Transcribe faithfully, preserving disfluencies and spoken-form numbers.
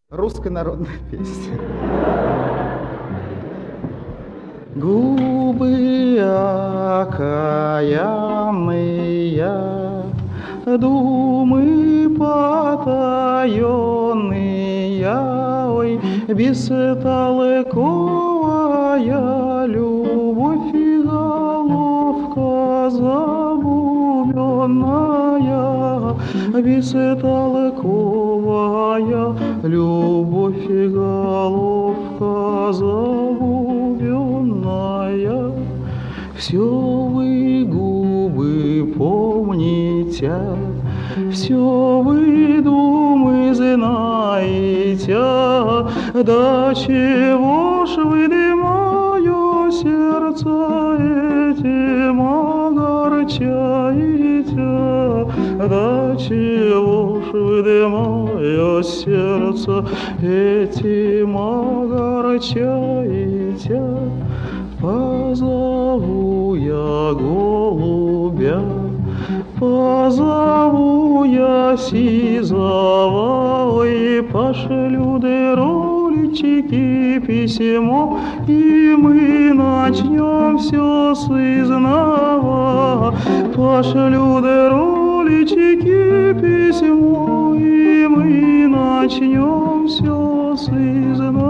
Русская народная песня. Губы окаянные, думы потаенные, ой, бестолковая любовь и головка забубенная, бестолковая любовь и головка забубенная. Все вы, губы, помните, все вы, думы, знаете, да чего ж вы, да мое сердце этим огорчаете, да чего ж вы, да мое сердце этим огорчаете. Позову я голубя, позову я сизого, и пошлю да роличики письмо, и мы начнем все с изнова. Пошлю да роличики письмо, и мы начнем все с изнова.